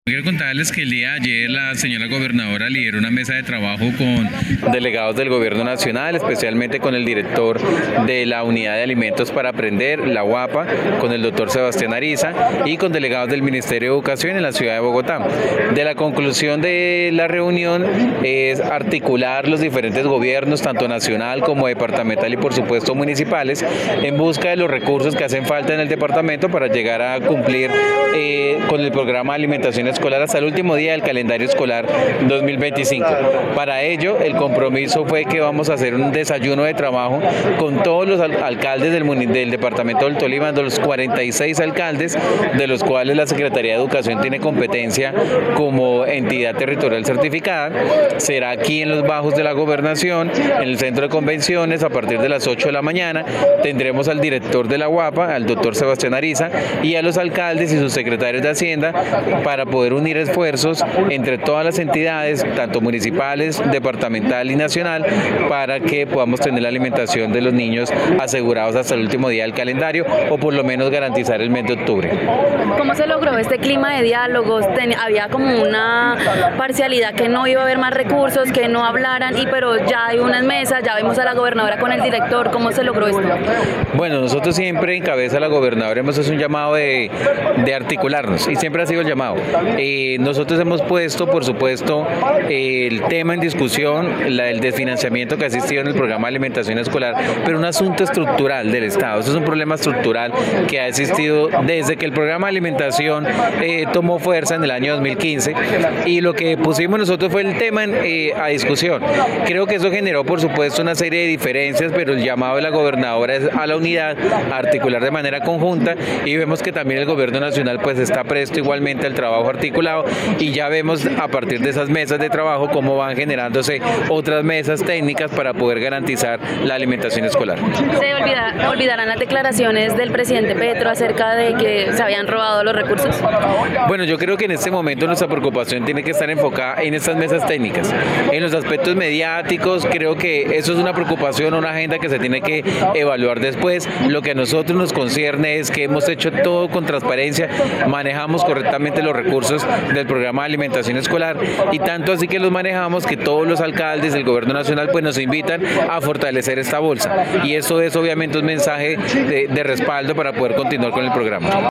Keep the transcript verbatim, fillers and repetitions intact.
Quiero contarles que el día de ayer la señora gobernadora lideró una mesa de trabajo con delegados del gobierno nacional, especialmente con el director de la Unidad de Alimentos para Aprender, la UAPA, con el doctor Sebastián Ariza y con delegados del Ministerio de Educación en la ciudad de Bogotá. De la conclusión de la reunión es articular los diferentes gobiernos, tanto nacional como departamental y por supuesto municipales, en busca de los recursos que hacen falta en el departamento para llegar a cumplir eh, con el programa de alimentación escolar hasta el último día del calendario escolar dos mil veinticinco. Para ello, el compromiso fue que vamos a hacer un desayuno de trabajo con todos los al alcaldes del, del departamento del Tolima, de los cuarenta y seis alcaldes, de los cuales la Secretaría de Educación tiene competencia como entidad territorial certificada. Será aquí en los bajos de la gobernación, en el centro de convenciones, a partir de las ocho de la mañana. Tendremos al director de la UAPA, al doctor Sebastián Ariza, y a los alcaldes y sus secretarios de Hacienda para poder poder unir esfuerzos entre todas las entidades, tanto municipales, departamental y nacional, para que podamos tener la alimentación de los niños asegurados hasta el último día del calendario o por lo menos garantizar el mes de octubre. ¿Cómo se logró este clima de diálogos? Ten, había como una parcialidad, que no iba a haber más recursos, que no hablaran, y pero ya hay unas mesas, ya vemos a la gobernadora con el director. ¿Cómo se logró esto? Bueno, nosotros siempre en cabeza de la gobernadora hemos hecho un llamado de, de articularnos, y siempre ha sido el llamado. Eh, nosotros hemos puesto, por supuesto, eh, el tema en discusión, la, el desfinanciamiento que ha existido en el programa de alimentación escolar, pero un asunto estructural del Estado. Eso es un problema estructural que ha existido desde que el programa de alimentación eh, tomó fuerza en el año dos mil quince, y lo que pusimos nosotros fue el tema en, eh, a discusión. Creo que eso generó, por supuesto, una serie de diferencias, pero el llamado de la gobernadora es a la unidad, a articular de manera conjunta, y vemos que también el gobierno nacional pues está presto igualmente al trabajo articulado, y ya vemos a partir de esas mesas de trabajo cómo van generándose otras mesas técnicas para poder garantizar la alimentación escolar. ¿Se olvida, olvidarán las declaraciones del presidente Petro acerca de que se habían robado los recursos? Bueno, yo creo que en este momento nuestra preocupación tiene que estar enfocada en estas mesas técnicas, en los aspectos mediáticos. Creo que eso es una preocupación, una agenda que se tiene que evaluar después. Lo que a nosotros nos concierne es que hemos hecho todo con transparencia, manejamos correctamente los recursos del programa de alimentación escolar, y tanto así que los manejamos que todos los alcaldes del gobierno nacional pues nos invitan a fortalecer esta bolsa, y eso es obviamente un mensaje de, de respaldo para poder continuar con el programa.